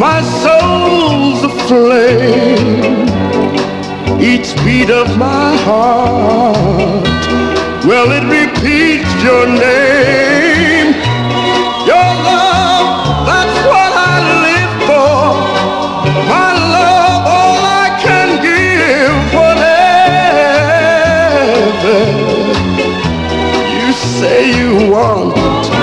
My soul's aflame, each beat of my heart, well, it repeats your name. Your love, that's what I live for. My love, all I can give, whatever you say you want.